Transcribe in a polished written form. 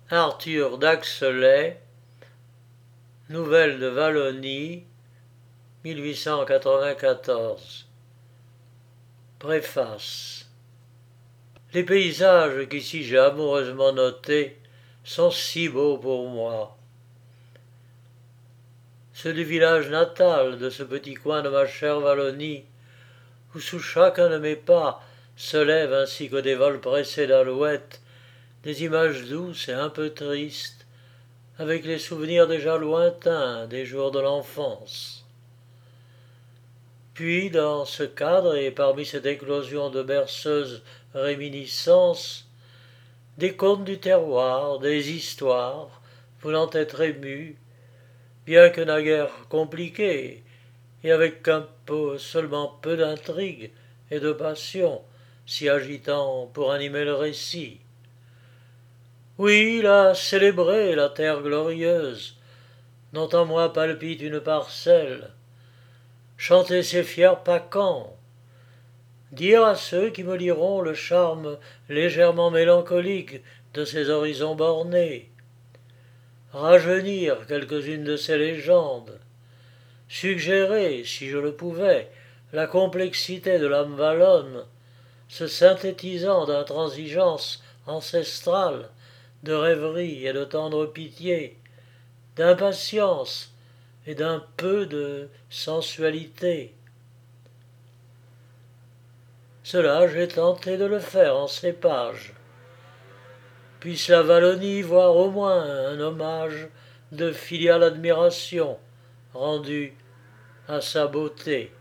Arthur d'Axelay, Nouvelles de Wallonie, 1894. Préface. Les paysages qu'ici j'ai amoureusement notés sont si beaux pour moi. Ceux du village natal, de ce petit coin de ma chère Wallonie, où sous chacun de mes pas se lèvent, ainsi que des vols pressés d'alouettes, des images douces et un peu tristes, avec les souvenirs déjà lointains des jours de l'enfance. Puis, dans ce cadre et parmi cette éclosion de berceuses réminiscences, des contes du terroir, des histoires, voulant être émues, bien que naguère compliquées, et avec seulement peu d'intrigue et de passion s'y agitant pour animer le récit. Oui, la célébrer la terre glorieuse, dont en moi palpite une parcelle, chanter ses fiers pacans, dire à ceux qui me liront le charme légèrement mélancolique de ces horizons bornés, rajeunir quelques-unes de ces légendes, suggérer, si je le pouvais, la complexité de l'âme wallonne, se synthétisant d'intransigeance ancestrale, de rêverie et de tendre pitié, d'impatience et d'un peu de sensualité. Cela, j'ai tenté de le faire en ces pages. Puisse la Wallonie voir au moins un hommage de filiale admiration rendu à sa beauté.